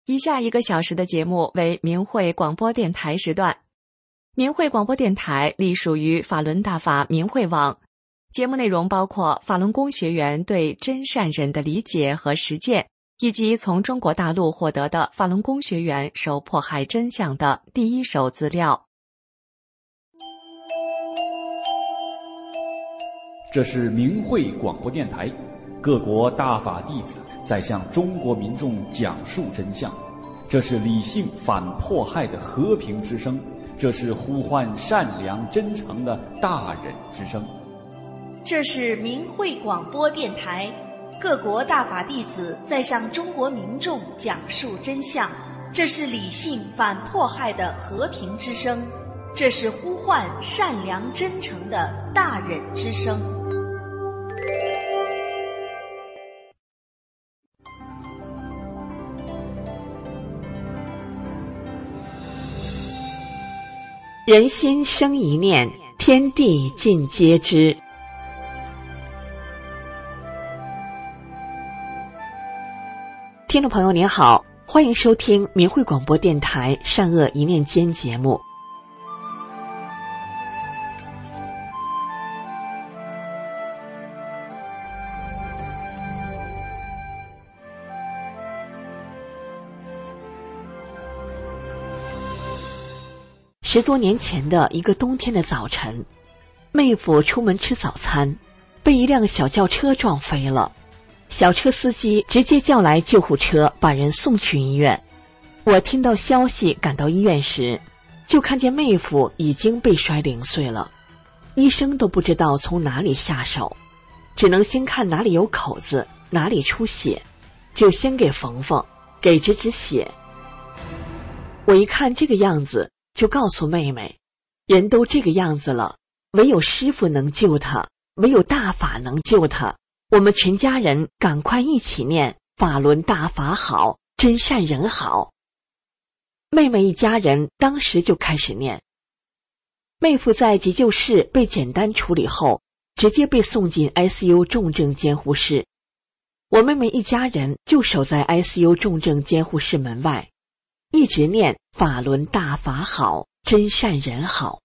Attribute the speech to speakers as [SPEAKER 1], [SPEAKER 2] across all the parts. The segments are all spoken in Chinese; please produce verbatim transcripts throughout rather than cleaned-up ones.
[SPEAKER 1] 以下一个小时的节目为明慧广播电台时段。明慧广播电台隶属于法轮大法明慧网，节目内容包括法轮功学员对真善忍的理解和实践，以及从中国大陆获得的法轮功学员受迫害真相的第一手资料。
[SPEAKER 2] 这是明慧广播电台，各国大法弟子在向中国民众讲述真相，这是理性反迫害的和平之声，这是呼唤善良真诚的大忍之声。
[SPEAKER 3] 这是明慧广播电台，各国大法弟子在向中国民众讲述真相，这是理性反迫害的和平之声，这是呼唤善良真诚的大忍之声。
[SPEAKER 4] 人心生一念，天地尽皆知。听众朋友您好，欢迎收听明慧广播电台善恶一念间节目。十多年前的一个冬天的早晨，妹夫出门吃早餐，被一辆小轿车撞飞了。小车司机直接叫来救护车，把人送去医院。我听到消息赶到医院时，就看见妹夫已经被摔零碎了，医生都不知道从哪里下手，只能先看哪里有口子，哪里出血，就先给缝缝，给止止血。我一看这个样子，就告诉妹妹，人都这个样子了，唯有师父能救他，唯有大法能救他。我们全家人赶快一起念法轮大法好，真善人好。妹妹一家人当时就开始念。妹夫在急救室被简单处理后，直接被送进 I C U 重症监护室。我妹妹一家人就守在 I C U 重症监护室门外，一直念法轮大法好，真善人好。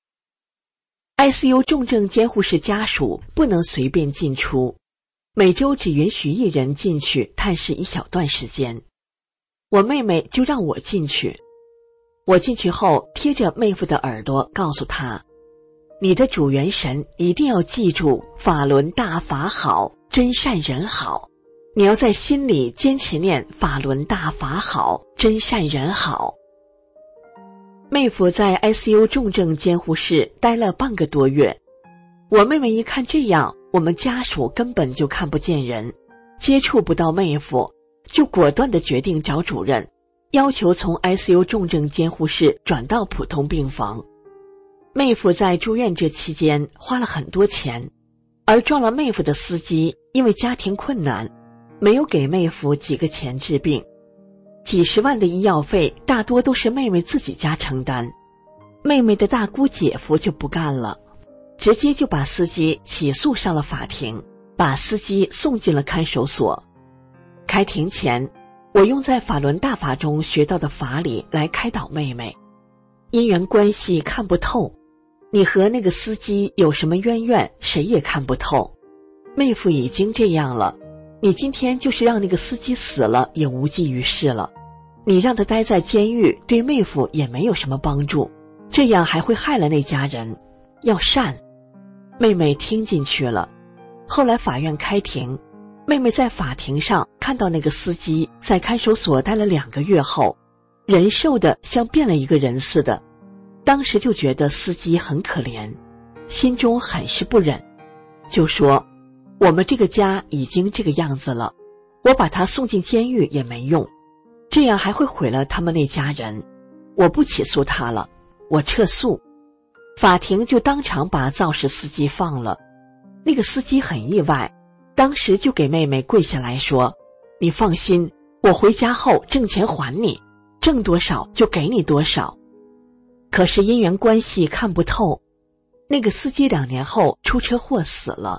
[SPEAKER 4] I C U 重症监护室家属不能随便进出，每周只允许一人进去探视一小段时间。我妹妹就让我进去。我进去后贴着妹夫的耳朵告诉他，你的主元神一定要记住法轮大法好，真善人好，你要在心里坚持念法轮大法好，真善人好。妹夫在 I C U 重症监护室待了半个多月。我妹妹一看这样，我们家属根本就看不见人，接触不到妹夫，就果断地决定找主任，要求从 I C U 重症监护室转到普通病房。妹夫在住院这期间花了很多钱，而撞了妹夫的司机因为家庭困难，没有给妹夫几个钱治病，几十万的医药费大多都是妹妹自己家承担。妹妹的大姑姐夫就不干了，直接就把司机起诉上了法庭，把司机送进了看守所。开庭前，我用在法轮大法中学到的法理来开导妹妹。因缘关系看不透，你和那个司机有什么渊源，谁也看不透。妹夫已经这样了，你今天就是让那个司机死了也无济于事了，你让他待在监狱对妹夫也没有什么帮助，这样还会害了那家人，要善。妹妹听进去了。后来法院开庭，妹妹在法庭上看到那个司机在看守所待了两个月后，人瘦的像变了一个人似的，当时就觉得司机很可怜，心中很是不忍，就说我们这个家已经这个样子了，我把他送进监狱也没用，这样还会毁了他们那家人，我不起诉他了，我撤诉。法庭就当场把肇事司机放了。那个司机很意外，当时就给妹妹跪下来说，你放心，我回家后挣钱还你，挣多少就给你多少。可是因缘关系看不透，那个司机两年后出车祸死了。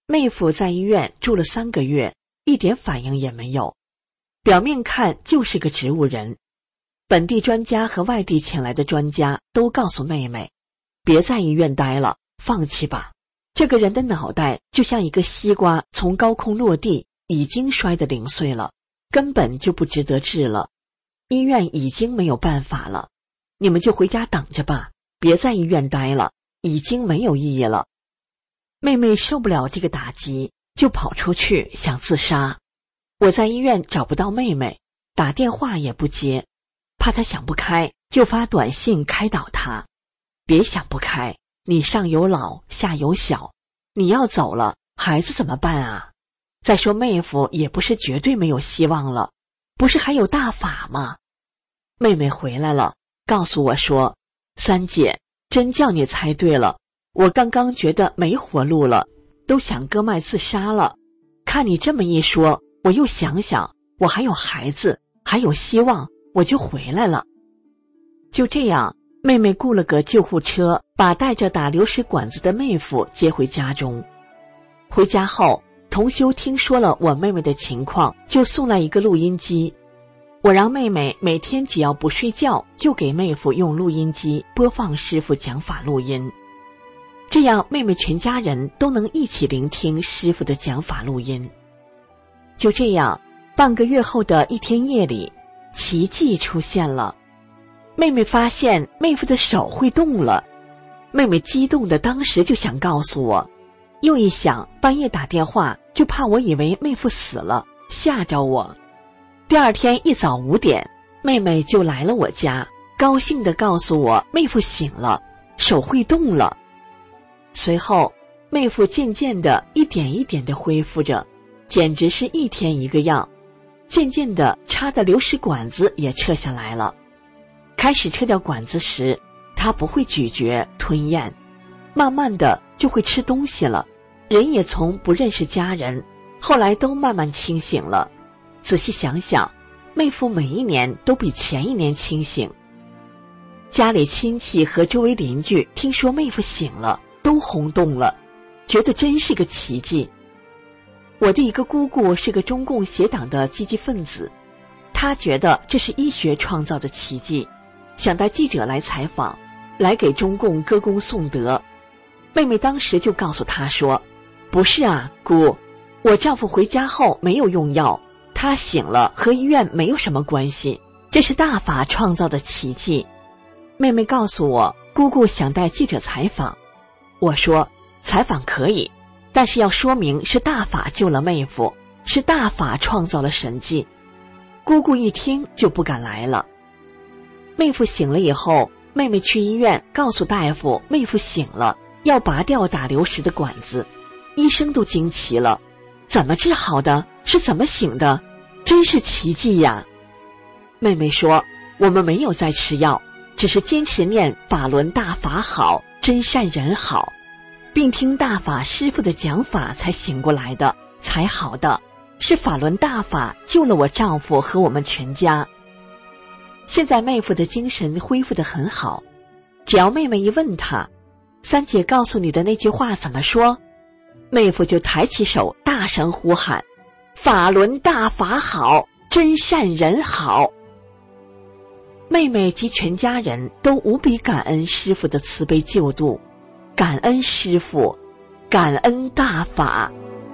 [SPEAKER 4] 妹夫在医院住了三个月，一点反应也没有，表面看就是个植物人。本地专家和外地请来的专家都告诉妹妹，别在医院待了，放弃吧。这个人的脑袋就像一个西瓜从高空落地，已经摔得零碎了，根本就不值得治了。医院已经没有办法了，你们就回家等着吧，别在医院待了，已经没有意义了。妹妹受不了这个打击，就跑出去想自杀。我在医院找不到妹妹，打电话也不接，怕她想不开，就发短信开导她，别想不开，你上有老下有小，你要走了，孩子怎么办啊？再说妹夫也不是绝对没有希望了，不是还有大法吗？妹妹回来了，告诉我说，三姐，真叫你猜对了，我刚刚觉得没活路了，都想割脉自杀了，看你这么一说，我又想想，我还有孩子，还有希望，我就回来了。就这样，妹妹雇了个救护车，把带着打流食管子的妹夫接回家中。回家后，同修听说了我妹妹的情况，就送来一个录音机。我让妹妹每天只要不睡觉，就给妹夫用录音机播放师父讲法录音，这样妹妹全家人都能一起聆听师父的讲法录音。就这样，半个月后的一天夜里，奇迹出现了。妹妹发现妹夫的手会动了，妹妹激动的当时就想告诉我，又一想半夜打电话，就怕我以为妹夫死了，吓着我。第二天一早五点，妹妹就来了我家，高兴地告诉我妹夫醒了，手会动了。随后妹夫渐渐地一点一点地恢复着，简直是一天一个样。渐渐地插的流食管子也撤下来了。开始撤掉管子时，他不会咀嚼吞咽，慢慢的就会吃东西了，人也从不认识家人，后来都慢慢清醒了。仔细想想，妹夫每一年都比前一年清醒。家里亲戚和周围邻居听说妹夫醒了，都轰动了，觉得真是个奇迹。我的一个姑姑是个中共协党的积极分子，她觉得这是医学创造的奇迹，想带记者来采访，来给中共歌功颂德。妹妹当时就告诉她说，不是啊，姑，我丈夫回家后没有用药，他醒了和医院没有什么关系，这是大法创造的奇迹。妹妹告诉我，姑姑想带记者采访。我说，采访可以，但是要说明是大法救了妹夫，是大法创造了神迹。姑姑一听就不敢来了。妹夫醒了以后，妹妹去医院告诉大夫妹夫醒了，要拔掉打流食的管子。医生都惊奇了，怎么治好的？是怎么醒的？真是奇迹呀！妹妹说，我们没有在吃药，只是坚持念法轮大法好，真善人好，并听大法师父的讲法才醒过来的，才好的。是法轮大法救了我丈夫和我们全家。现在妹夫的精神恢复得很好，只要妹妹一问他，三姐告诉你的那句话怎么说，妹夫就抬起手大声呼喊，法轮大法好，真善人好。妹妹及全家人都无比感恩师父的慈悲救度，感恩师父，感恩大法。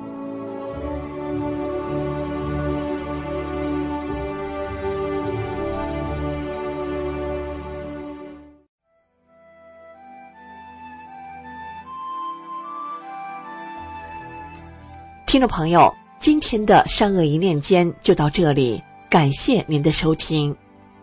[SPEAKER 4] 听众朋友，今天的善恶一念间就到这里，感谢您的收听。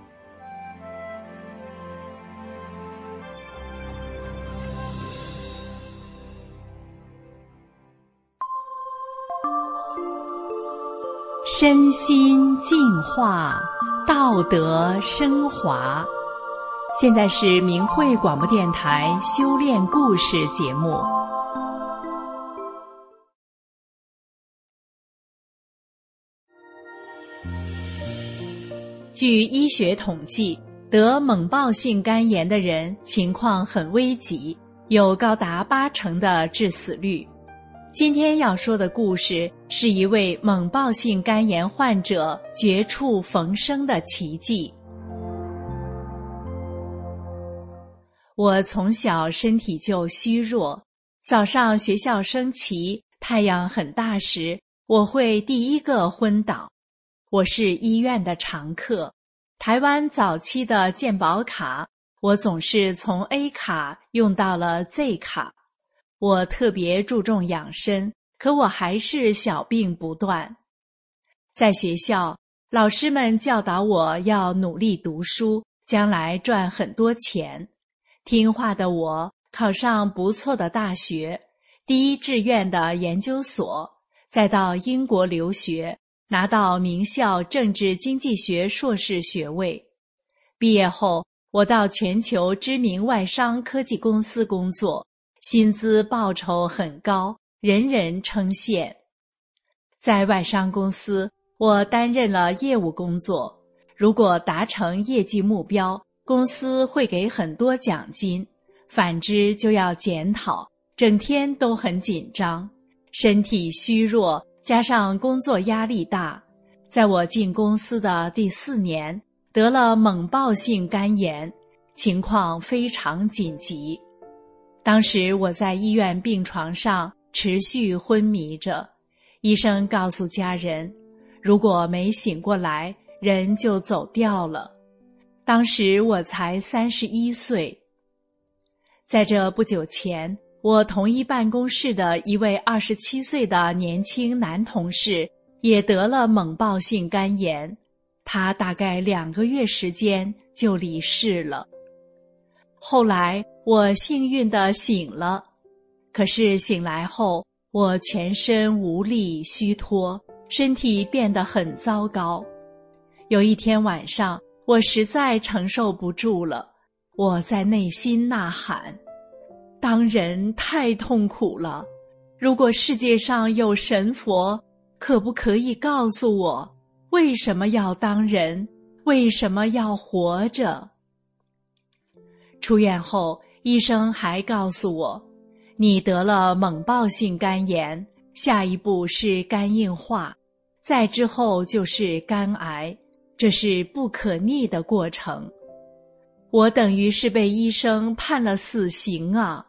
[SPEAKER 1] 身心净化，道德升华。现在是明慧广播电台修炼故事节目。据医学统计，得猛暴性肝炎的人情况很危急，有高达八成的致死率。
[SPEAKER 5] 今天要说的故事是一位猛暴性肝炎患者绝处逢生的奇迹。我从小身体就虚弱，早上学校升旗，太阳很大时，我会第一个昏倒。我是医院的常客，台湾早期的健保卡，我总是从 A 卡用到了 Z 卡。我特别注重养生，可我还是小病不断。在学校，老师们教导我要努力读书，将来赚很多钱。听话的我考上不错的大学，第一志愿的研究所，再到英国留学，拿到名校政治经济学硕士学位。毕业后，我到全球知名外商科技公司工作，薪资报酬很高，人人称羡。在外商公司，我担任了业务工作，如果达成业绩目标，公司会给很多奖金，反之就要检讨，整天都很紧张，身体虚弱，加上工作压力大。在我进公司的第四年，得了猛暴性肝炎，情况非常紧急。当时我在医院病床上持续昏迷着，医生告诉家人，如果没醒过来，人就走掉了。当时我才三十一岁。在这不久前，我同一办公室的一位二十七岁的年轻男同事也得了猛暴性肝炎，他大概两个月时间就离世了。后来我幸运地醒了，可是醒来后，我全身无力虚脱，身体变得很糟糕。有一天晚上，我实在承受不住了，我在内心呐喊：当人太痛苦了，如果世界上有神佛，可不可以告诉我，为什么要当人？为什么要活着？出院后，医生还告诉我，你得了猛暴性肝炎，下一步是肝硬化，再之后就是肝癌，这是不可逆的过程。我等于是被医生判了死刑啊！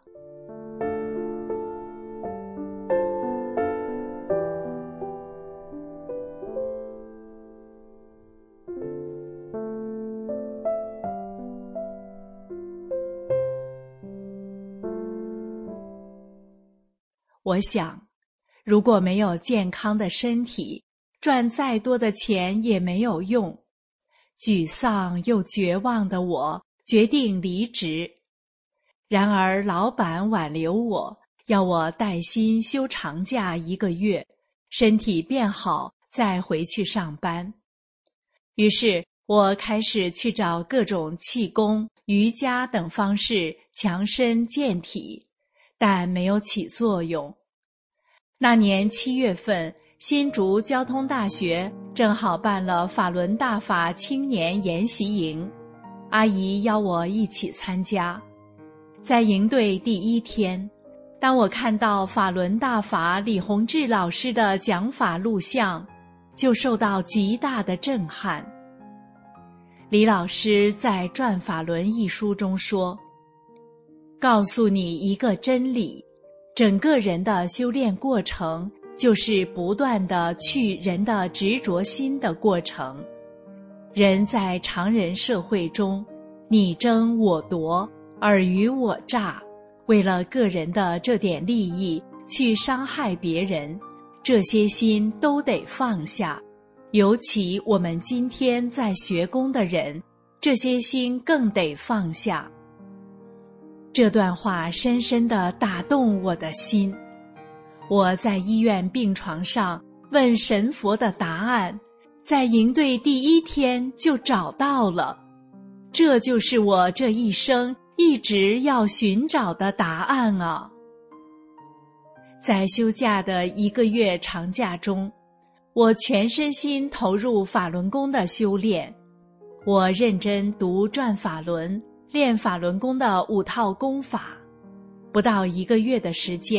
[SPEAKER 5] 我想，如果没有健康的身体，赚再多的钱也没有用。沮丧又绝望的我决定离职。然而老板挽留我，要我带薪休长假一个月，身体变好再回去上班。于是我开始去找各种气功、瑜伽等方式强身健体，但没有起作用。那年七月份，新竹交通大学正好办了法轮大法青年研习营，阿姨邀我一起参加。在营队第一天，当我看到法轮大法李洪志老师的讲法录像，就受到极大的震撼。李老师在《转法轮》一书中说，告诉你一个真理，整个人的修炼过程就是不断地去人的执着心的过程。人在常人社会中，你争我夺，尔虞我诈，为了个人的这点利益去伤害别人，这些心都得放下。尤其我们今天在学功的人，这些心更得放下。这段话深深地打动我的心。我在医院病床上问神佛的答案，在营队第一天就找到了。这就是我这一生一直要寻找的答案啊！在休假的一个月长假中，我全身心投入法轮功的修炼。我认真读转法轮，练法轮功的五套功法。不到一个月的时间，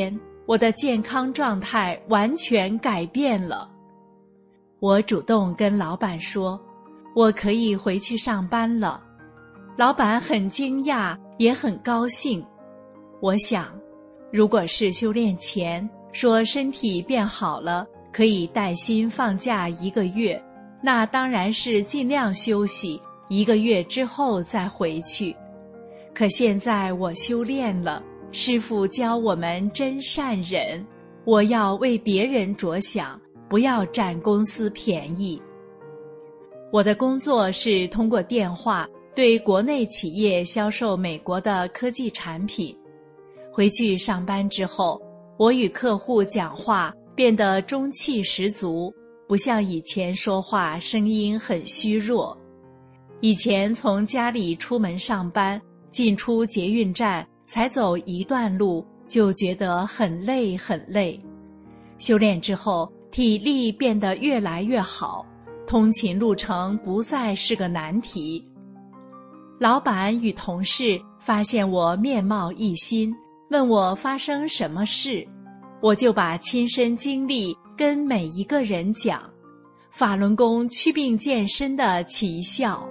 [SPEAKER 5] 我的健康状态完全改变了。我主动跟老板说，我可以回去上班了。老板很惊讶，也很高兴。我想，如果是修炼前说身体变好了，可以带薪放假一个月，那当然是尽量休息，一个月之后再回去。可现在我修炼了，师父教我们真善忍，我要为别人着想，不要占公司便宜。我的工作是通过电话对国内企业销售美国的科技产品。回去上班之后，我与客户讲话变得中气十足，不像以前说话声音很虚弱。以前从家里出门上班，进出捷运站才走一段路，就觉得很累很累。修炼之后，体力变得越来越好，通勤路程不再是个难题。老板与同事发现我面貌一新，问我发生什么事，我就把亲身经历跟每一个人讲，法轮功祛病健身的奇效。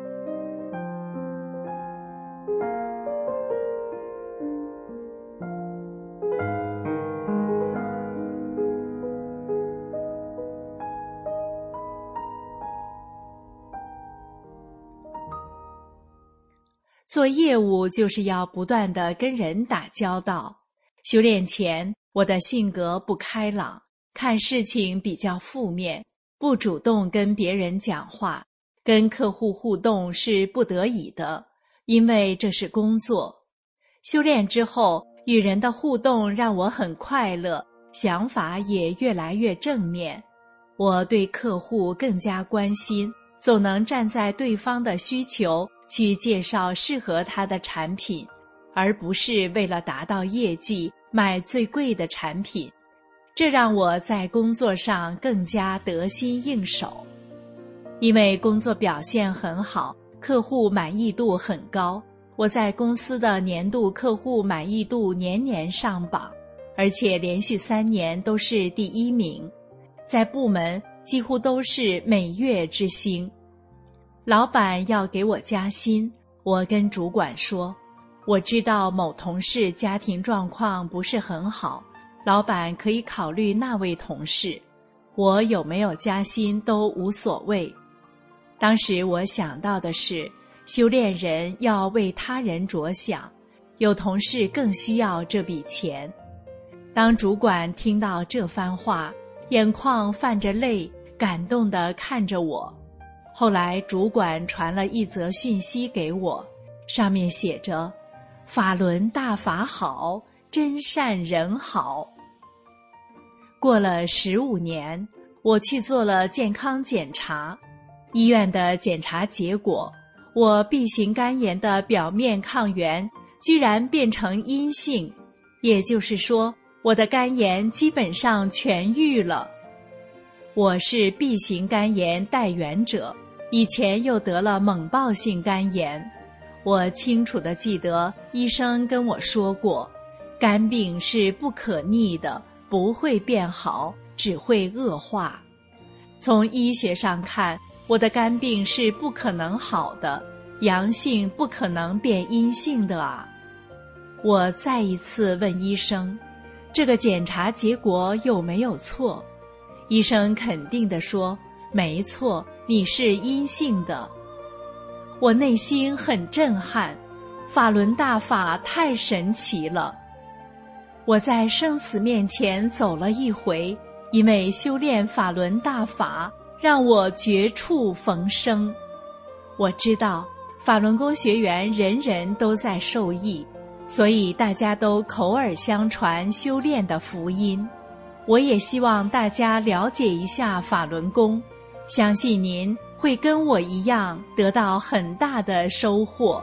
[SPEAKER 5] 做业务就是要不断地跟人打交道。修炼前，我的性格不开朗，看事情比较负面，不主动跟别人讲话，跟客户互动是不得已的，因为这是工作。修炼之后，与人的互动让我很快乐，想法也越来越正面。我对客户更加关心，总能站在对方的需求去介绍适合他的产品，而不是为了达到业绩卖最贵的产品。这让我在工作上更加得心应手。因为工作表现很好，客户满意度很高，我在公司的年度客户满意度年年上榜，而且连续三年都是第一名，在部门几乎都是每月之星。老板要给我加薪，我跟主管说，我知道某同事家庭状况不是很好，老板可以考虑那位同事，我有没有加薪都无所谓。当时我想到的是，修炼人要为他人着想，有同事更需要这笔钱。当主管听到这番话，眼眶泛着泪，感动地看着我。后来主管传了一则讯息给我，上面写着，法轮大法好，真善人好。过了十五年，我去做了健康检查，医院的检查结果，我 B 型肝炎的表面抗原居然变成阴性，也就是说，我的肝炎基本上痊愈了。我是 B 型肝炎带源者，以前又得了猛暴性肝炎。我清楚地记得医生跟我说过，肝病是不可逆的，不会变好，只会恶化。从医学上看，我的肝病是不可能好的，阳性不可能变阴性的啊。我再一次问医生，这个检查结果有没有错？医生肯定地说，没错，你是阴性的。我内心很震撼，法轮大法太神奇了。我在生死面前走了一回，因为修炼法轮大法，让我绝处逢生。我知道法轮功学员人人都在受益，所以大家都口耳相传修炼的福音。我也希望大家了解一下法轮功，相信您会跟我一样得到很大的收获。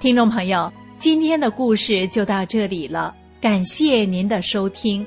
[SPEAKER 5] 听众朋友，今天的故事就到这里了，感谢您的收听。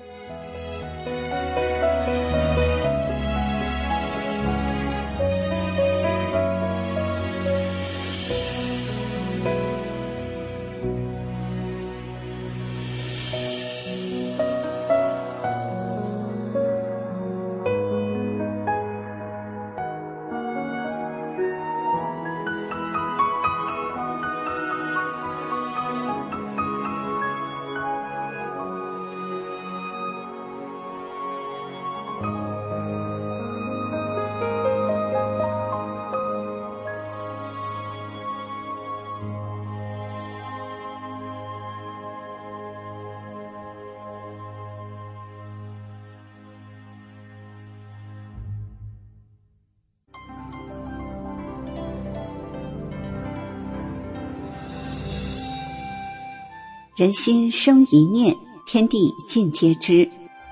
[SPEAKER 6] 人心生一念，天地尽皆知。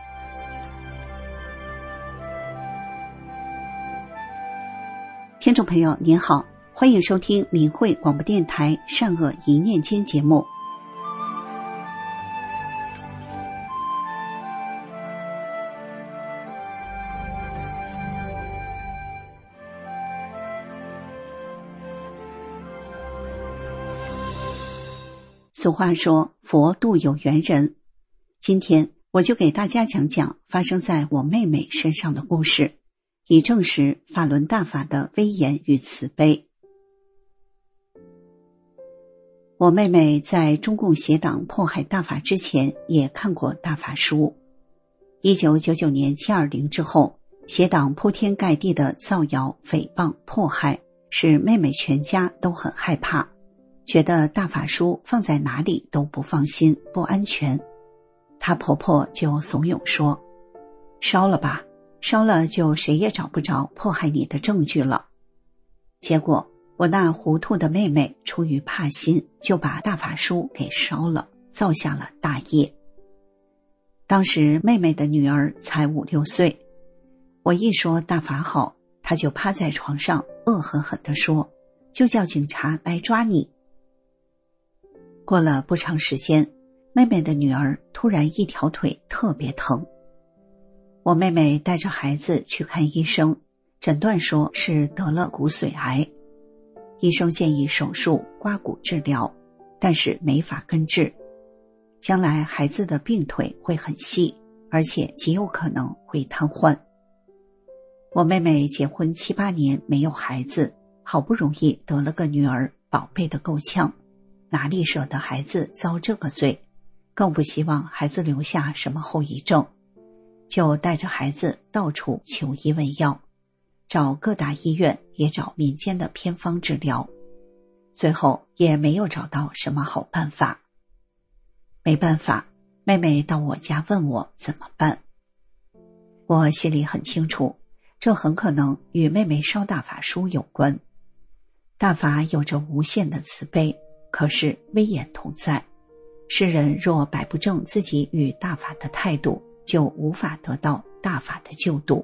[SPEAKER 6] 听众朋友您好，欢迎收听明慧广播电台善恶一念间节目。俗话说佛度有缘人，今天我就给大家讲讲发生在我妹妹身上的故事，以证实法轮大法的威严与慈悲。我妹妹在中共邪党迫害大法之前也看过大法书。一九九九年七二零之后，邪党铺天盖地的造谣、诽谤、迫害，使妹妹全家都很害怕，觉得大法书放在哪里都不放心，不安全。她婆婆就怂恿说，烧了吧，烧了就谁也找不着迫害你的证据了。结果我那糊涂的妹妹出于怕心，就把大法书给烧了，造下了大业。当时妹妹的女儿才五六岁，我一说大法好，她就趴在床上恶狠狠地说，就叫警察来抓你。过了不长时间，妹妹的女儿突然一条腿特别疼。我妹妹带着孩子去看医生，诊断说是得了骨髓癌。医生建议手术刮骨治疗，但是没法根治。将来孩子的病腿会很细，而且极有可能会瘫痪。我妹妹结婚七八年没有孩子，好不容易得了个女儿，宝贝的够呛，哪里舍得孩子遭这个罪，更不希望孩子留下什么后遗症，就带着孩子到处求医问药，找各大医院，也找民间的偏方治疗，最后也没有找到什么好办法。没办法，妹妹到我家问我怎么办。我心里很清楚，这很可能与妹妹烧大法书有关。大法有着无限的慈悲，可是威严同在，世人若摆不正自己与大法的态度，就无法得到大法的救度。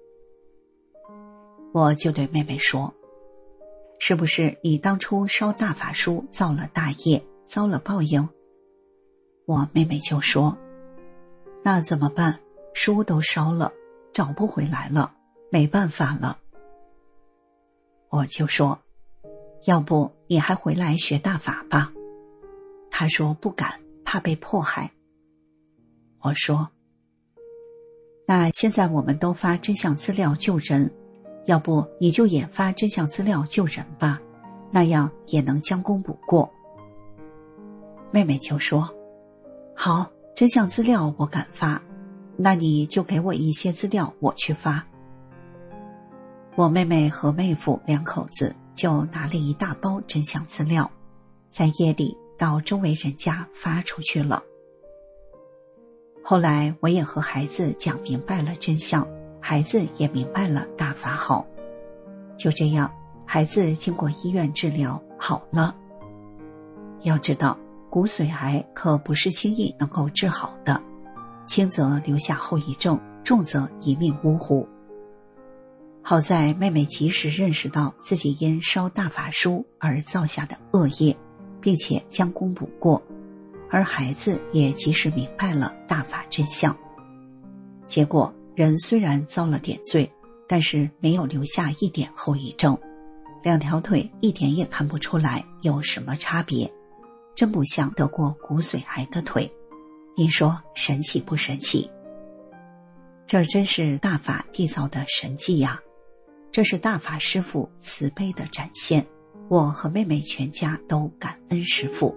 [SPEAKER 6] 我就对妹妹说，是不是你当初烧大法书造了大业，遭了报应？我妹妹就说，那怎么办？书都烧了，找不回来了，没办法了。我就说，要不你还回来学大法吧。她说不敢，怕被迫害。我说，那现在我们都发真相资料救人，要不你就也发真相资料救人吧，那样也能将功补过。妹妹就说，好，真相资料我敢发，那你就给我一些资料，我去发。我妹妹和妹夫两口子就拿了一大包真相资料，在夜里到周围人家发出去了。后来我也和孩子讲明白了真相，孩子也明白了大法好。就这样，孩子经过医院治疗好了。要知道，骨髓癌可不是轻易能够治好的，轻则留下后遗症，重则一命呜呼。好在妹妹及时认识到自己因烧大法书而造下的恶业， 并且将功补过，而孩子也及时明白了大法真相。结果人虽然遭了点罪，但是没有留下一点后遗症，两条腿一点也看不出来有什么差别，真不像得过骨髓癌的腿。您说神奇不神奇？这真是大法缔造的神迹呀！这是大法师父慈悲的展现，我和妹妹全家都感恩师父。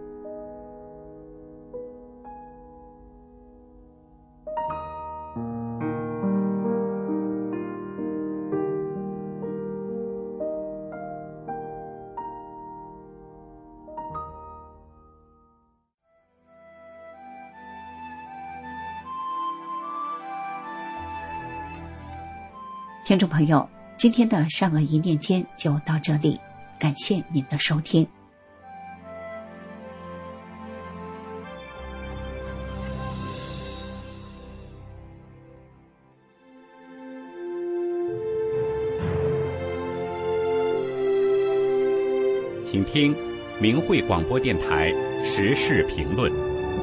[SPEAKER 6] 听众朋友，今天的善恶一念间就到这里，感谢您的收听。
[SPEAKER 7] 请听明慧广播电台时事评论。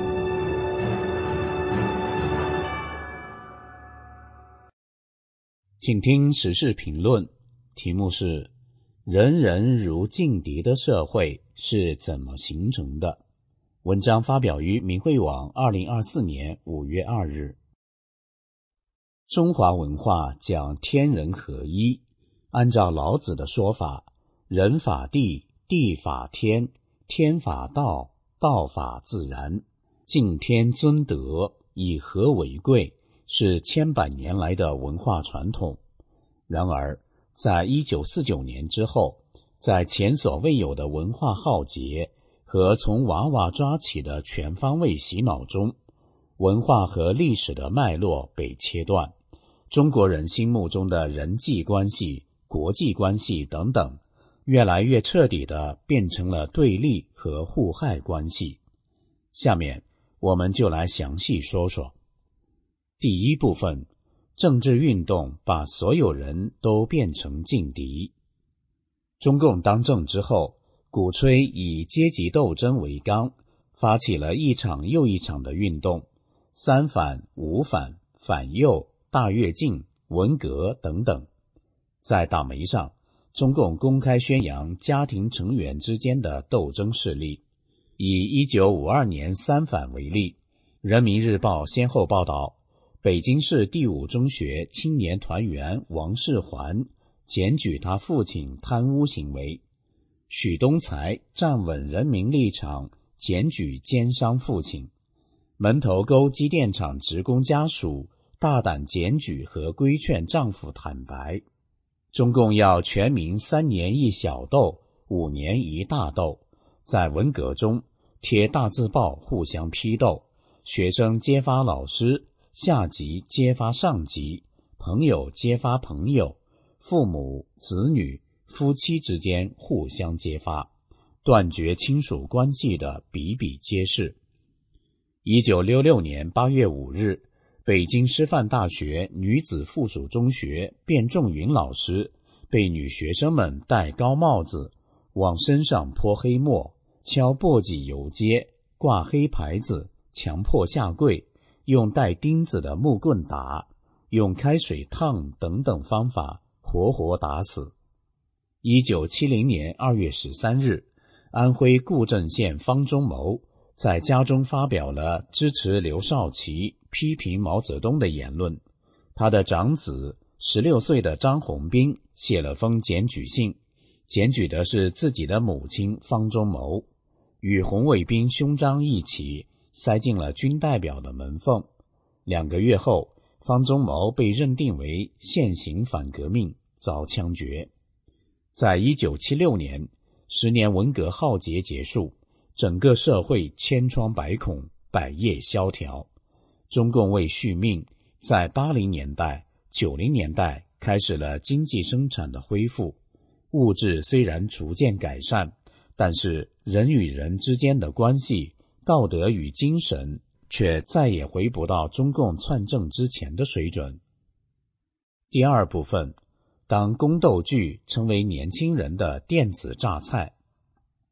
[SPEAKER 8] 请听时事评论，题目是人人如劲敌的社会是怎么形成的？文章发表于明慧网二零二四年五月二日。中华文化讲天人合一，按照老子的说法，人法地，地法天，天法道，道法自然，敬天尊德，以和为贵，是千百年来的文化传统。然而在一九四九年之后，在前所未有的文化浩劫和从娃娃抓起的全方位洗脑中，文化和历史的脉络被切断，中国人心目中的人际关系、国际关系等等越来越彻底地变成了对立和互害关系。下面我们就来详细说说。第一部分，政治运动把所有人都变成劲敌。中共当政之后，鼓吹以阶级斗争为纲，发起了一场又一场的运动，三反、五反、反右、大跃进、文革等等。在大媒上，中共公开宣扬家庭成员之间的斗争势力。以一九五二年三反为例，人民日报先后报道，北京市第五中学青年团员王世环检举他父亲贪污行为，许东才站稳人民立场检举奸商父亲，门头沟机电厂职工家属大胆检举和规劝丈夫坦白。中共要全民三年一小斗，五年一大斗，在文革中贴大字报互相批斗，学生揭发老师，下级揭发上级，朋友揭发朋友，父母、子女、夫妻之间互相揭发，断绝亲属关系的比比皆是。一九六六年八月五日，北京师范大学女子附属中学卞仲云老师被女学生们戴高帽子，往身上泼黑墨，敲簸箕游街，挂黑牌子，强迫下跪，用带钉子的木棍打，用开水烫等等方法活活打死。一九七零年二月十三日，安徽固镇县方中谋在家中发表了支持刘少奇、批评毛泽东的言论。他的长子十六岁的张宏斌写了封检举信，检举的是自己的母亲方中谋，与红卫兵胸章一起塞进了军代表的门缝。两个月后，方中谋被认定为现行反革命，遭枪决。在一九七六年，十年文革浩劫结束，整个社会千疮百孔，百业萧条。中共为续命，在八零年代、九零年代开始了经济生产的恢复，物质虽然逐渐改善，但是人与人之间的关系、道德与精神却再也回不到中共篡政之前的水准。第二部分，当宫斗剧成为年轻人的电子榨菜。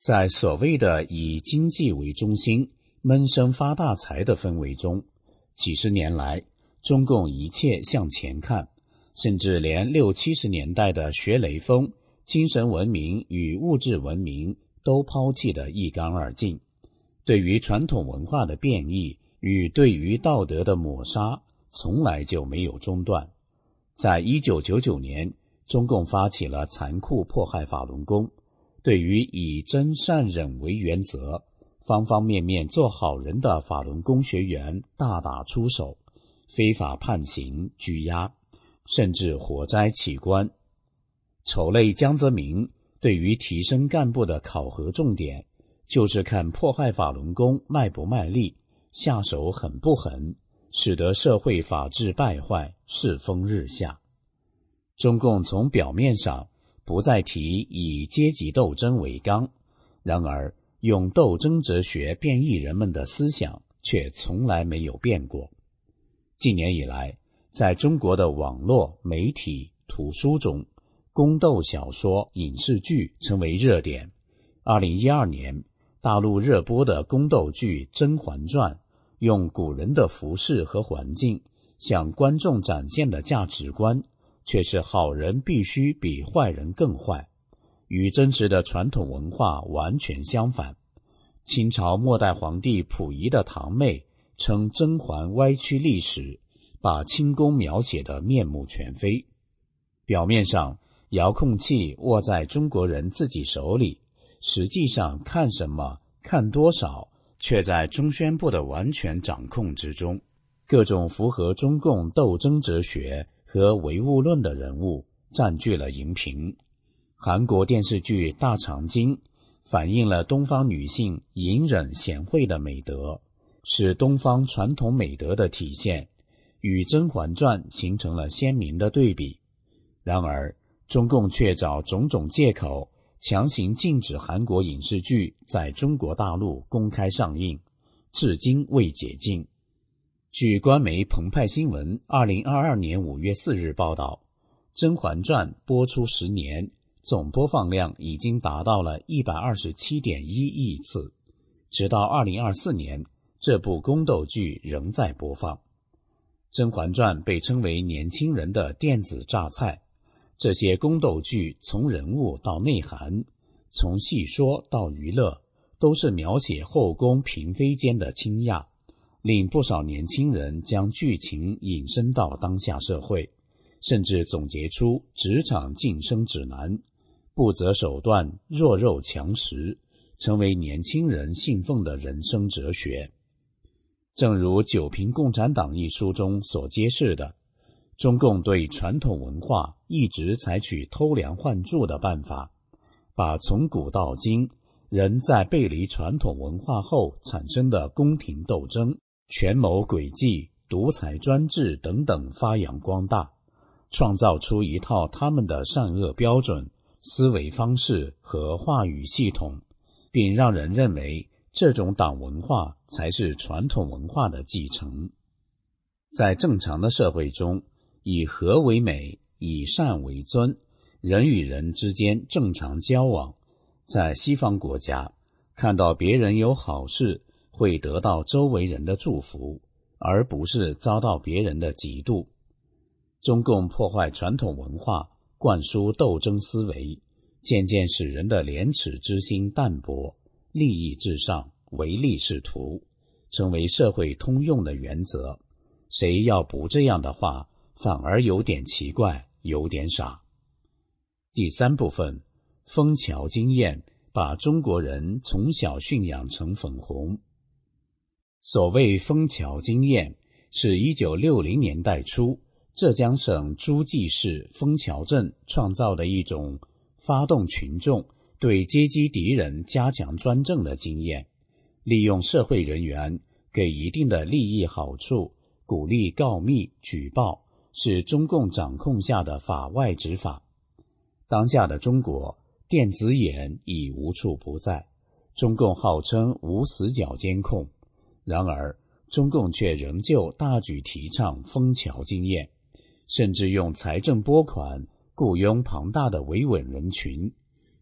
[SPEAKER 8] 在所谓的以经济为中心闷声发大财的氛围中，几十年来中共一切向前看，甚至连六七十年代的学雷锋、精神文明与物质文明都抛弃得一干二净，对于传统文化的变异与对于道德的抹杀从来就没有中断。在一九九九年，中共发起了残酷迫害法轮功，对于以真善忍为原则，方方面面做好人的法轮功学员大打出手，非法判刑、拘押，甚至火灾起关。丑类江泽民对于提升干部的考核重点，就是看迫害法轮功卖不卖力，下手狠不狠，使得社会法治败坏，世风日下。中共从表面上不再提以阶级斗争为纲，然而用斗争哲学变异人们的思想却从来没有变过。近年以来，在中国的网络、媒体、图书中，宫斗小说、影视剧成为热点。二零一二年，大陆热播的宫斗剧《甄嬛传》，用古人的服饰和环境向观众展现的价值观，却是好人必须比坏人更坏，与真实的传统文化完全相反。清朝末代皇帝溥仪的堂妹称甄嬛歪曲历史，把清宫描写得面目全非。表面上遥控器握在中国人自己手里，实际上看什么、看多少，却在中宣部的完全掌控之中。各种符合中共斗争哲学和唯物论的人物占据了荧屏。韩国电视剧《大长今》反映了东方女性隐忍贤惠的美德，是东方传统美德的体现，与《甄嬛传》形成了鲜明的对比。然而，中共却找种种借口，强行禁止韩国影视剧在中国大陆公开上映，至今未解禁。据官媒澎湃新闻二零二二年五月四日报道，《甄嬛传》播出十年，总播放量已经达到了 一百二十七点一亿次，直到二零二四年，这部宫斗剧仍在播放。《甄嬛传》被称为年轻人的电子榨菜，这些宫斗剧从人物到内涵，从戏说到娱乐，都是描写后宫嫔妃间的倾轧，令不少年轻人将剧情引申到当下社会，甚至总结出职场晋升指南，不择手段，弱肉强食，成为年轻人信奉的人生哲学。正如《九评共产党》一书中所揭示的，中共对传统文化一直采取偷梁换柱的办法，把从古到今人在背离传统文化后产生的宫廷斗争、权谋诡计、独裁专制等等发扬光大，创造出一套他们的善恶标准、思维方式和话语系统，并让人认为这种党文化才是传统文化的继承。在正常的社会中，以和为美，以善为尊，人与人之间正常交往。在西方国家，看到别人有好事，会得到周围人的祝福，而不是遭到别人的嫉妒。中共破坏传统文化，灌输斗争思维，渐渐使人的廉耻之心淡薄，利益至上，唯利是图，成为社会通用的原则。谁要不这样的话，反而有点奇怪，有点傻。第三部分，枫桥经验把中国人从小驯养成粉红。所谓枫桥经验，是一九六零年代初浙江省诸暨市枫桥镇创造的一种发动群众对阶级敌人加强专政的经验，利用社会人员给一定的利益好处，鼓励告密举报，是中共掌控下的法外执法。当下的中国，电子眼已无处不在，中共号称无死角监控，然而中共却仍旧大举提倡枫桥经验，甚至用财政拨款雇佣庞大的维稳人群，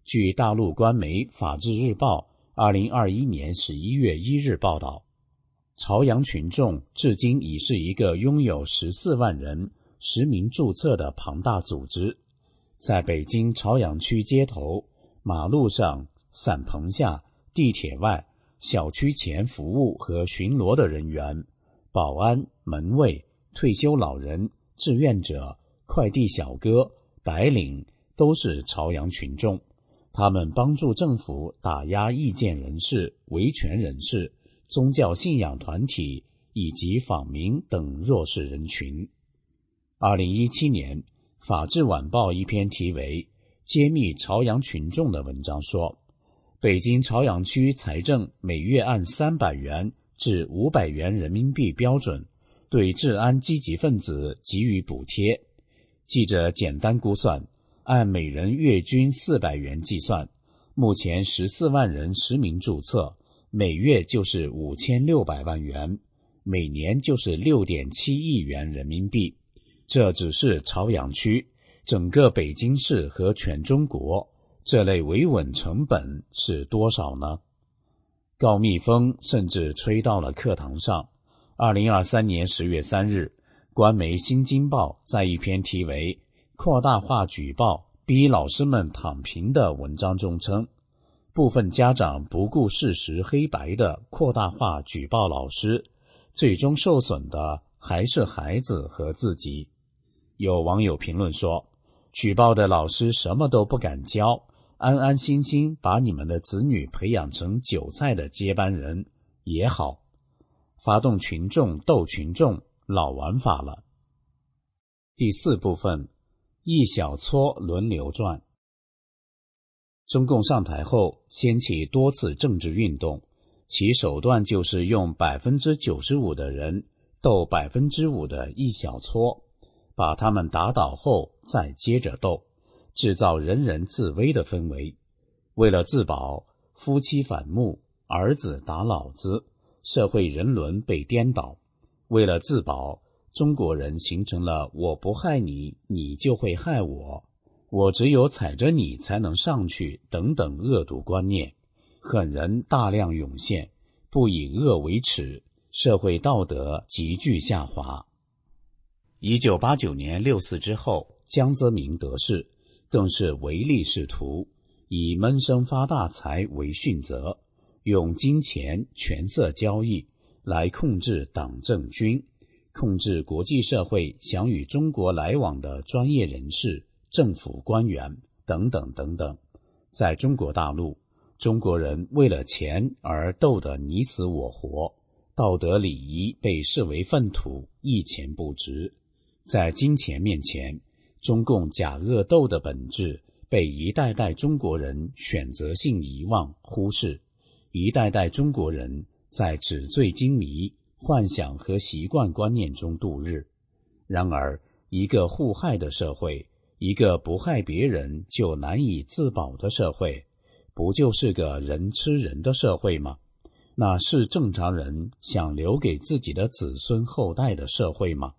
[SPEAKER 8] 据大陆官媒《法制日报》二零二一年十一月一日报道，朝阳群众至今已是一个拥有十四万人实名注册的庞大组织。在北京朝阳区街头、马路上、伞棚下、地铁外、小区前服务和巡逻的人员、保安、门卫、退休老人、志愿者、快递小哥、白领都是朝阳群众。他们帮助政府打压意见人士、维权人士、宗教信仰团体以及访民等弱势人群。二零一七年，法制晚报一篇题为《揭秘朝阳群众》的文章说，北京朝阳区财政每月按三百元至五百元人民币标准，对治安积极分子给予补贴。记者简单估算，按每人月均四百元计算，目前十四万人实名注册，每月就是五千六百万元，每年就是六点七亿元人民币。这只是朝阳区，整个北京市和全中国，这类维稳成本是多少呢？告密风甚至吹到了课堂上。二零二三年十月三日，官媒《新京报》在一篇题为扩大化举报逼老师们躺平的文章中称，部分家长不顾事实黑白的扩大化举报老师，最终受损的还是孩子和自己。有网友评论说，举报的老师什么都不敢教，安安心心把你们的子女培养成韭菜的接班人也好。发动群众斗群众，老玩法了。第四部分，一小撮轮流转。中共上台后，掀起多次政治运动，其手段就是用百分之九十五的人斗百分之五的一小撮，把他们打倒后再接着斗，制造人人自危的氛围。为了自保，夫妻反目，儿子打老子，社会人伦被颠倒。为了自保，中国人形成了我不害你，你就会害我，我只有踩着你才能上去等等恶毒观念，狠人大量涌现，不以恶为耻，社会道德急剧下滑。一九八九年六四之后，江泽民得势，更是唯利是图，以闷声发大财为训责，用金钱权色交易来控制党政军，控制国际社会想与中国来往的专业人士、政府官员等等等等。在中国大陆，中国人为了钱而斗得你死我活，道德礼仪被视为粪土，一钱不值。在金钱面前，中共假恶斗的本质被一代代中国人选择性遗忘忽视，一代代中国人在纸醉金迷、幻想和习惯观念中度日。然而，一个互害的社会，一个不害别人就难以自保的社会，不就是个人吃人的社会吗？那是正常人想留给自己的子孙后代的社会吗？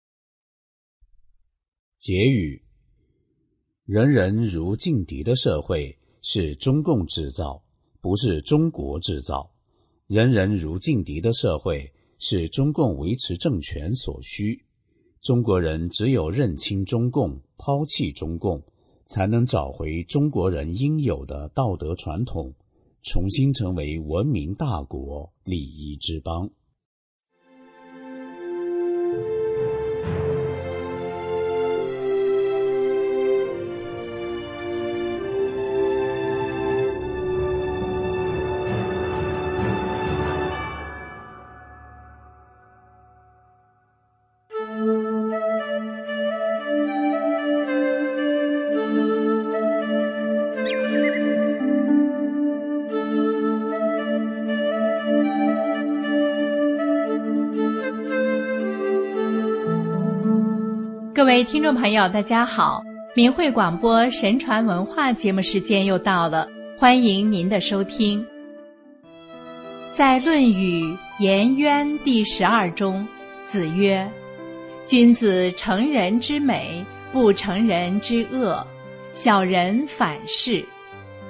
[SPEAKER 8] 结语：人人如劲敌的社会是中共制造，不是中国制造。人人如劲敌的社会是中共维持政权所需。中国人只有认清中共，抛弃中共，才能找回中国人应有的道德传统，重新成为文明大国、礼仪之邦。
[SPEAKER 5] 各位听众朋友大家好，明慧广播神传文化节目时间又到了，欢迎您的收听。在论语颜渊第十二中，子曰：君子成人之美，不成人之恶，小人反是。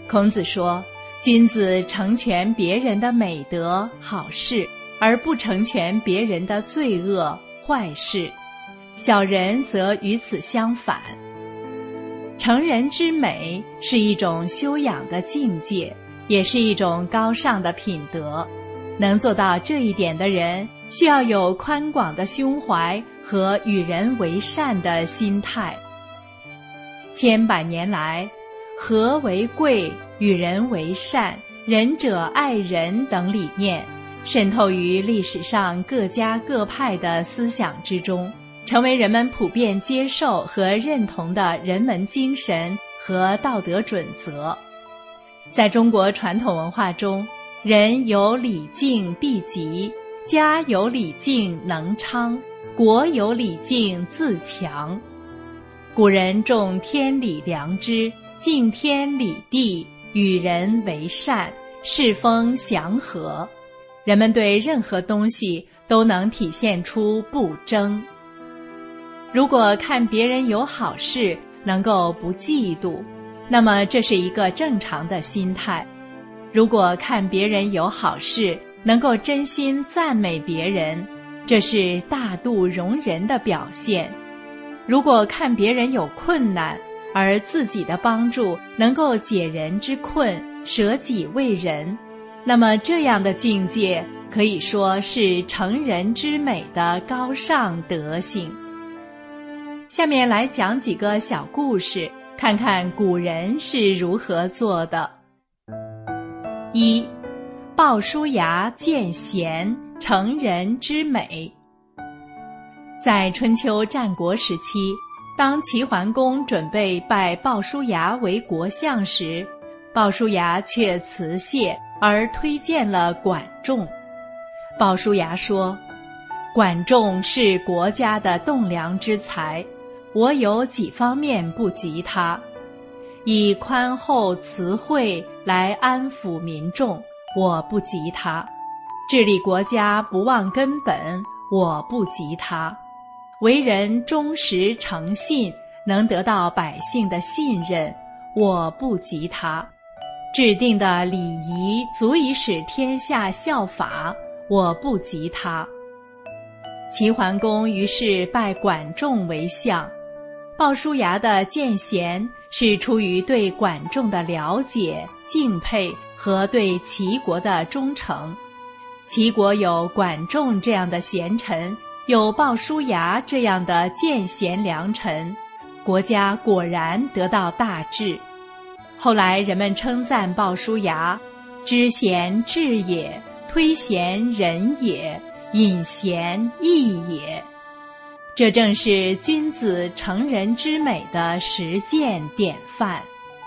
[SPEAKER 5] 孔子说，君子成全别人的美德好事，而不成全别人的罪恶坏事，小人则与此相反。成人之美是一种修养的境界，也是一种高尚的品德。能做到这一点的人，需要有宽广的胸怀和与人为善的心态。千百年来，和为贵、与人为善、仁者爱人等理念渗透于历史上各家各派的思想之中，成为人们普遍接受和认同的人文精神和道德准则。在中国传统文化中，人有礼敬必极，家有礼敬能昌，国有礼敬自强。古人重天理良知，敬天理地，与人为善，世风祥和。人们对任何东西都能体现出不争。如果看别人有好事能够不嫉妒，那么这是一个正常的心态。如果看别人有好事能够真心赞美别人，这是大度容人的表现。如果看别人有困难，而自己的帮助能够解人之困，舍己为人，那么这样的境界可以说是成人之美的高尚德行。下面来讲几个小故事，看看古人是如何做的。一，鲍叔牙见贤，成人之美。在春秋战国时期，当齐桓公准备拜鲍叔牙为国相时，鲍叔牙却辞谢而推荐了管仲。鲍叔牙说，管仲是国家的栋梁之才，我有几方面不及他，以宽厚慈惠来安抚民众，我不及他；治理国家不忘根本，我不及他；为人忠实诚信，能得到百姓的信任，我不及他；制定的礼仪足以使天下效法，我不及他。齐桓公于是拜管仲为相。鲍叔牙的荐贤是出于对管仲的了解、敬佩和对齐国的忠诚。齐国有管仲这样的贤臣，有鲍叔牙这样的荐贤良臣，国家果然得到大治。后来人们称赞鲍叔牙，知贤智也，推贤仁也，引贤义也。这正是君子成人之美的实践典范。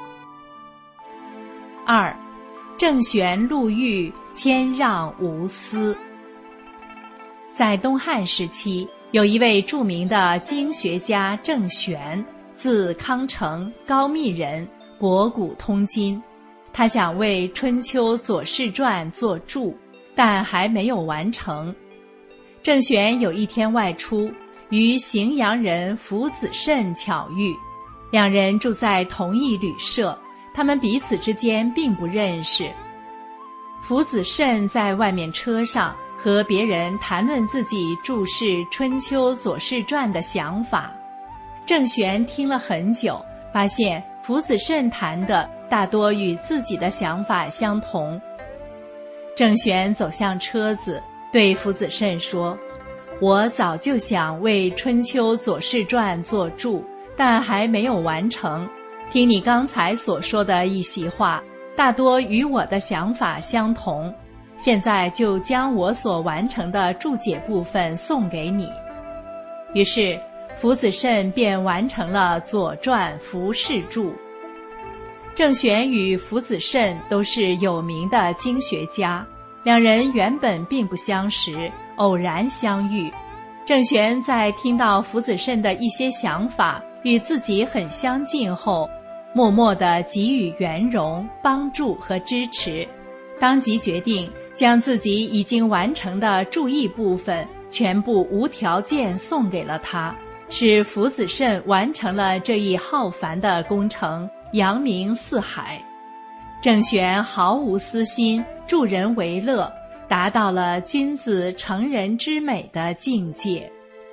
[SPEAKER 5] 二，郑玄入狱，谦让无私。在东汉时期，有一位著名的经学家郑玄，字康成，高密人，博古通今。他想为《春秋左氏传》作注，但还没有完成。郑玄有一天外出，与荥阳人符子慎巧遇，两人住在同一旅社，他们彼此之间并不认识。符子慎在外面车上和别人谈论自己注释《春秋左氏传》的想法，郑玄听了很久，发现符子慎谈的大多与自己的想法相同。郑玄走向车子，对符子慎说，我早就想为《春秋左氏传》作注，但还没有完成。听你刚才所说的一席话，大多与我的想法相同。现在就将我所完成的注解部分送给你。于是，符子慎便完成了《左传》符氏注。郑玄与符子慎都是有名的经学家，两人原本并不相识，偶然相遇。郑玄在听到符子慎的一些想法与自己很相近后，默默地给予圆融、帮助和支持，当即决定将自己已经完成的注译部分全部无条件送给了他，使符子慎完成了这一浩繁的工程，扬名四海。 郑玄毫无私心，助人为乐，达到了君子成人之美的境界。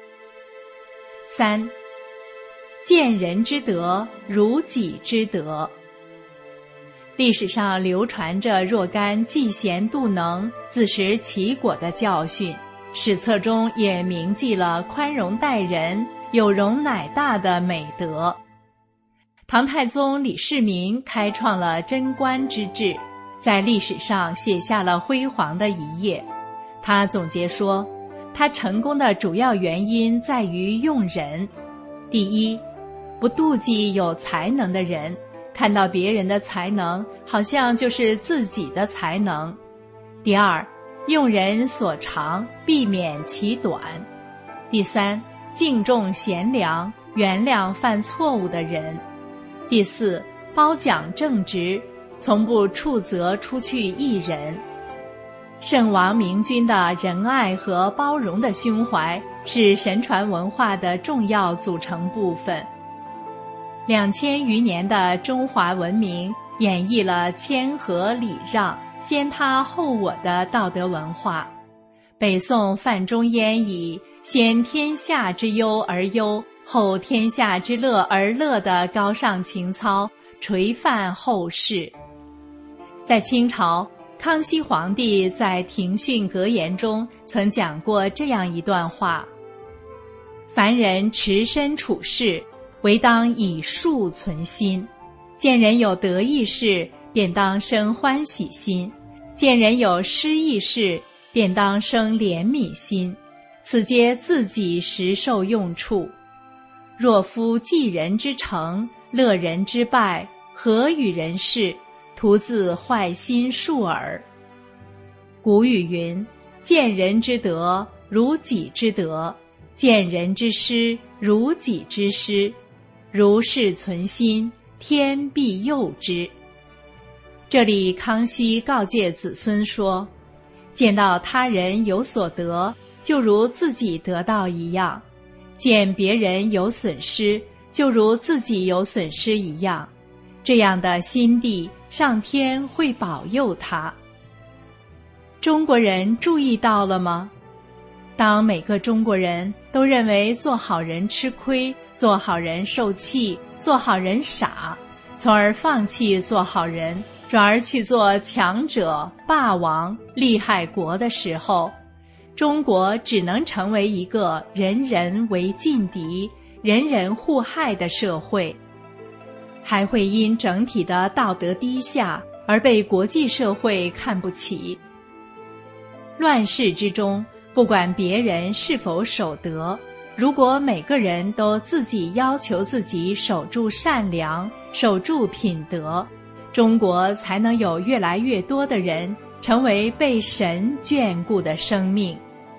[SPEAKER 5] 三，见人之德，如己之德。历史上流传着若干嫉贤妒能、自食其果的教训，史册中也铭记了宽容待人、有容乃大的美德。唐太宗李世民开创了贞观之治，在历史上写下了辉煌的一页。他总结说，他成功的主要原因在于用人。第一，不妒忌有才能的人，看到别人的才能，好像就是自己的才能。第二，用人所长，避免其短。第三，敬重贤良，原谅犯错误的人。第四，褒奖正直，从不处责出去艺人。圣王明君的仁爱和包容的胸怀是神传文化的重要组成部分。两千余年的中华文明演绎了谦和礼让、先他后我的道德文化。北宋范仲淹以先天下之忧而忧，后天下之乐而乐的高尚情操垂范后世。在清朝，康熙皇帝在庭训格言中曾讲过这样一段话：凡人持身处世，唯当以恕存心。见人有得意事，便当生欢喜心；见人有失意事，便当生怜悯心。此皆自己实受用处。若夫济人之成，乐人之败，何与人事？徒自坏心术耳。古语云：见人之德，如己之德；见人之失，如己之失。如是存心，天必佑之。这里康熙告诫子孙说，见到他人有所得，就如自己得到一样；见别人有损失，就如自己有损失一样。这样的心地，上天会保佑他。中国人注意到了吗？当每个中国人都认为做好人吃亏，做好人受气，做好人傻，从而放弃做好人，转而去做强者、霸王、利害国的时候，中国只能成为一个人人为劲敌、人人互害的社会，还会因整体的道德低下而被国际社会看不起。乱世之中，不管别人是否守德，如果每个人都自己要求自己守住善良，守住品德，中国才能有越来越多的人成为被神眷顾的生命。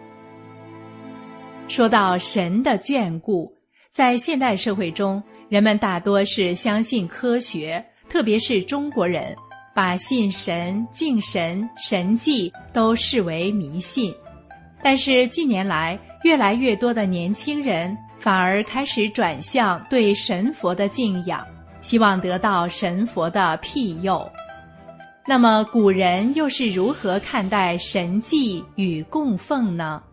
[SPEAKER 5] 说到神的眷顾，在现代社会中，人们大多是相信科学，特别是中国人，把信神、敬神、神迹都视为迷信。但是近年来，越来越多的年轻人反而开始转向对神佛的敬仰，希望得到神佛的庇佑。那么古人又是如何看待神迹与供奉呢？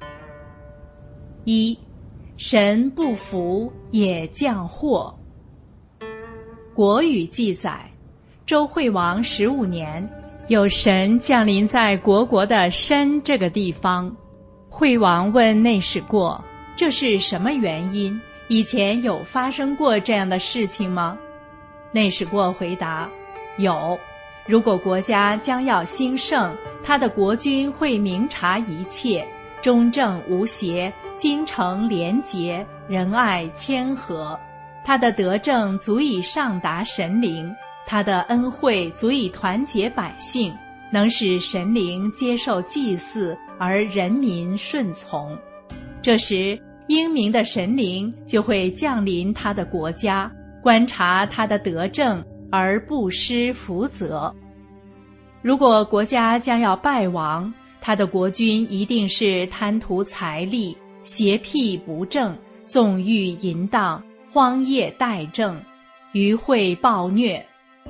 [SPEAKER 5] 一，神不福也降祸。国语记载，周惠王十五年，有神降临在国国的申这个地方。惠王问内史过，这是什么原因？以前有发生过这样的事情吗？内史过回答，有。如果国家将要兴盛，他的国君会明察一切，忠正无邪，精诚廉洁，仁爱谦和。他的德政足以上达神灵，他的恩惠足以团结百姓，能使神灵接受祭祀，而人民顺从。这时，英明的神灵就会降临他的国家，观察他的德政，而不施福泽。如果国家将要败亡，他的国君一定是贪图财力，邪僻不正，纵欲淫荡，荒业怠政，愚秽暴虐。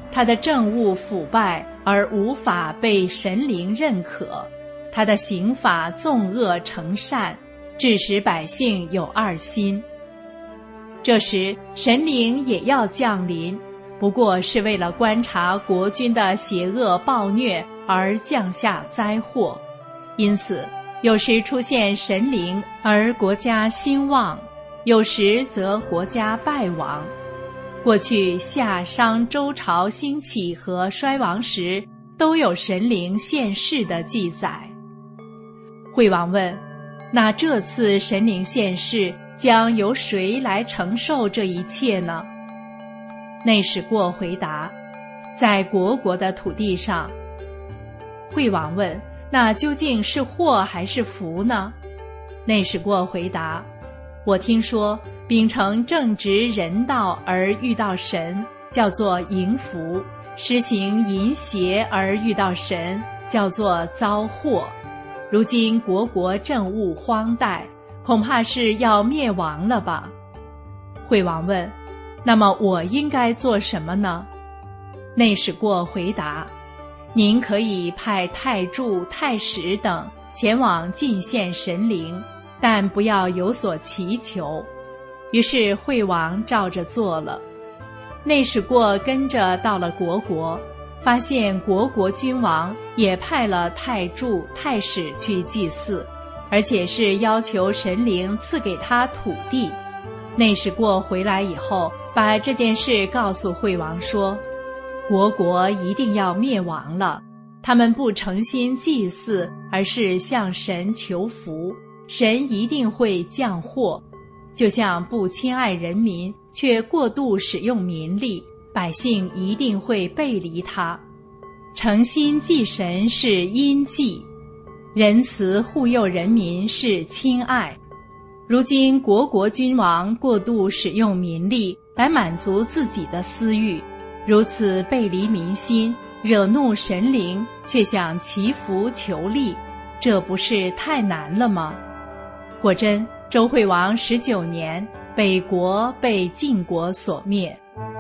[SPEAKER 5] 他的政务腐败而无法被神灵认可，他的刑法纵恶成善，致使百姓有二心。这时神灵也要降临，不过是为了观察国君的邪恶暴虐而降下灾祸，因此有时出现神灵而国家兴旺，有时则国家败亡。过去夏商周朝兴起和衰亡时，都有神灵现世的记载。惠王问：那这次神灵现世，将由谁来承受这一切呢？内史过回答：在国国的土地上。惠王问：那究竟是祸还是福呢？内史过回答：我听说秉承正直人道而遇到神，叫做迎福；施行淫邪而遇到神，叫做遭祸。如今国国政务荒怠，恐怕是要灭亡了吧？惠王问：那么我应该做什么呢？内史过回答：您可以派太柱、太史等前往进献神灵，但不要有所祈求。于是惠王照着做了。内史过跟着到了国国，发现国国君王也派了太柱、太史去祭祀，而且是要求神灵赐给他土地。内史过回来以后，把这件事告诉惠王说：国国一定要灭亡了，他们不诚心祭祀，而是向神求福，神一定会降祸。就像不亲爱人民，却过度使用民力，百姓一定会背离他。诚心祭神是阴祭，仁慈护佑人民是亲爱。如今国国君王过度使用民力来满足自己的私欲，如此背离民心，惹怒神灵，却想祈福求利，这不是太难了吗？果真，周惠王十九年，北国被晋国所灭。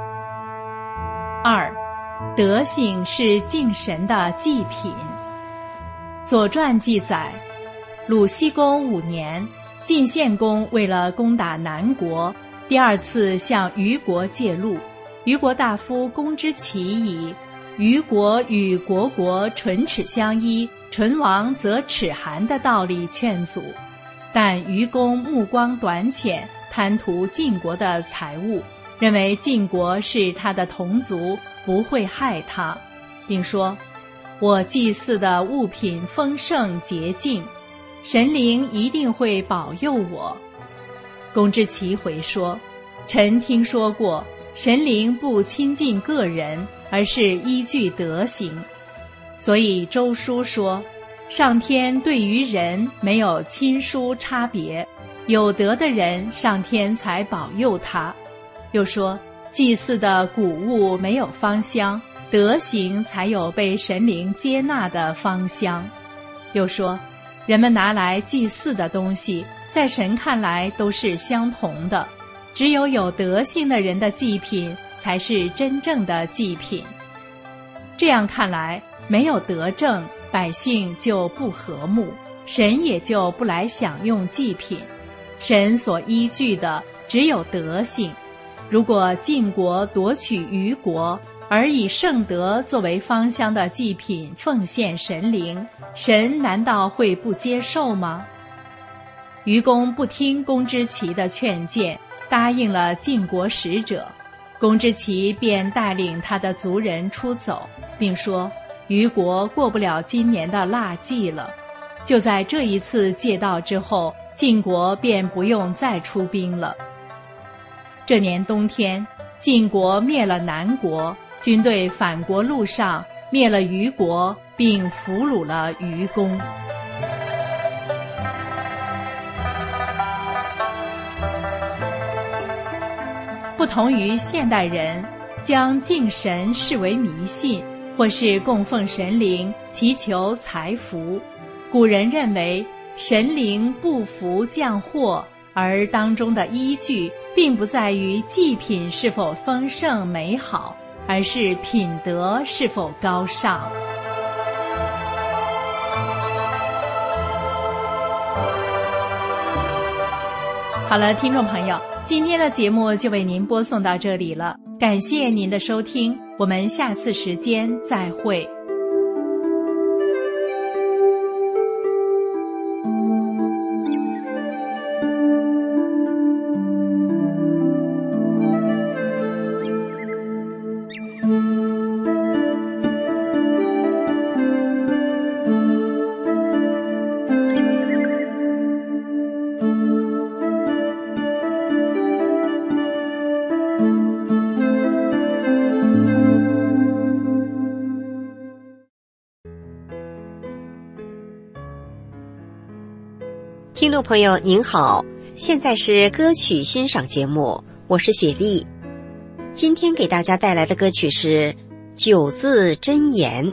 [SPEAKER 5] 二，德行是敬神的祭品。左传记载，鲁僖公五年，晋献公为了攻打南国，第二次向虞国借路。虞国大夫公之奇以虞国与国国唇齿相依，唇亡则齿寒的道理劝阻，但虞公目光短浅，贪图晋国的财物，认为晋国是他的同族，不会害他，并说：我祭祀的物品丰盛洁净，神灵一定会保佑我。公之奇回说：臣听说过，神灵不亲近个人，而是依据德行。所以周书说，上天对于人没有亲疏差别，有德的人上天才保佑他。又说，祭祀的谷物没有芳香，德行才有被神灵接纳的芳香。又说，人们拿来祭祀的东西，在神看来都是相同的，只有有德性的人的祭品才是真正的祭品。这样看来，没有德政，百姓就不和睦，神也就不来享用祭品。神所依据的只有德性。如果晋国夺取虞国，而以圣德作为芳香的祭品奉献神灵，神难道会不接受吗？虞公不听公之奇的劝谏，答应了晋国使者。公之奇便带领他的族人出走，并说虞国过不了今年的腊祭了。就在这一次借道之后，晋国便不用再出兵了。这年冬天，晋国灭了南国，军队返国路上灭了虞国，并俘虏了虞公。不同于现代人将敬神视为迷信，或是供奉神灵祈求财福，古人认为神灵不福降祸，而当中的依据并不在于祭品是否丰盛美好， 而是品德是否高尚。好了，听众朋友，今天的节目就为您播送到这里了，感谢您的收听，我们下次时间再会。
[SPEAKER 9] 听众朋友您好，现在是歌曲欣赏节目，我是雪莉。今天给大家带来的歌曲是九字真言。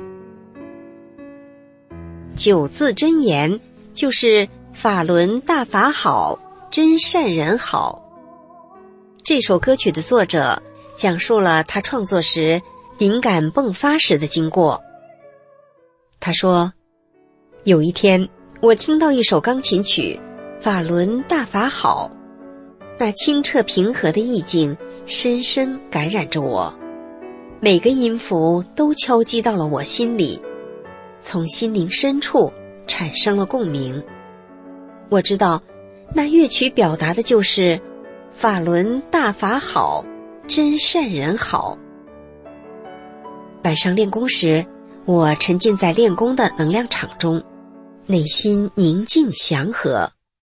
[SPEAKER 9] 九字真言就是法轮大法好，真善人好。这首歌曲的作者讲述了他创作时灵感迸发时的经过。他说，有一天我听到一首钢琴曲，法轮大法好，那清澈平和的意境深深感染着我，每个音符都敲击到了我心里，从心灵深处产生了共鸣。我知道那乐曲表达的就是法轮大法好，真善人好。晚上练功时，我沉浸在练功的能量场中，内心宁静祥和。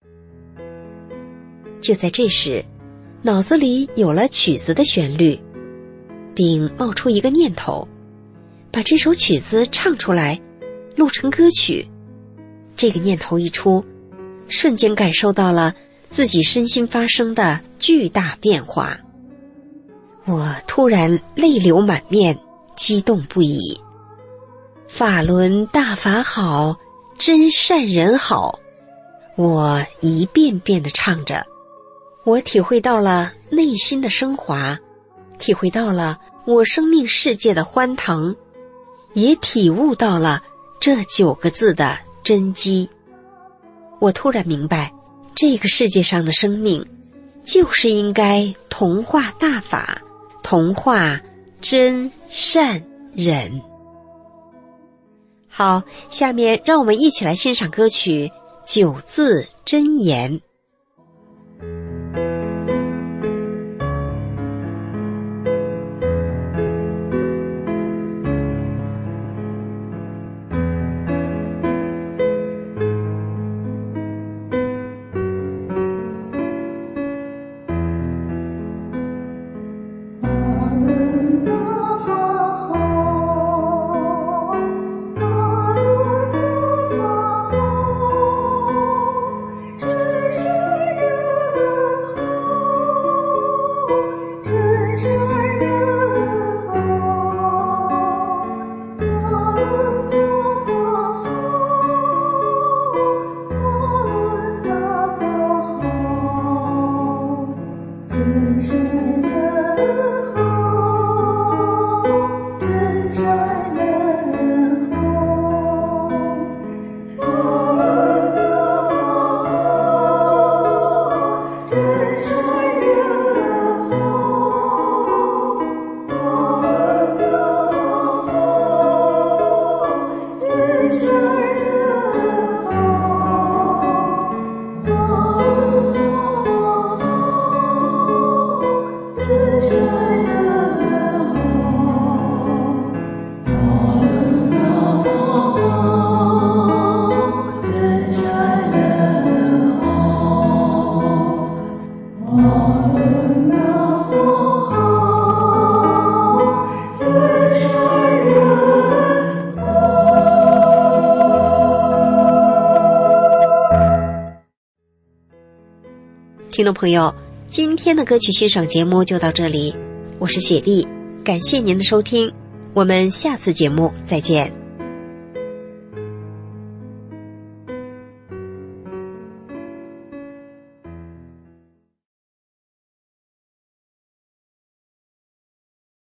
[SPEAKER 9] 就在这时，脑子里有了曲子的旋律，并冒出一个念头，把这首曲子唱出来，录成歌曲。这个念头一出，瞬间感受到了自己身心发生的巨大变化。我突然泪流满面，激动不已。法轮大法好，真善人好，我一遍遍地唱着。我体会到了内心的升华，体会到了我生命世界的欢腾，也体悟到了这九个字的真机。我突然明白，这个世界上的生命就是应该同化大法，同化真善人。好，下面让我们一起来欣赏歌曲《九字真言》。听众朋友，今天的歌曲欣赏节目就到这里，我是雪莉，感谢您的收听，我们下次节目再见。